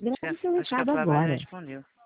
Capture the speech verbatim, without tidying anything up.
Acho que a, Grave seu acho que a recado Flávia já agora. respondeu.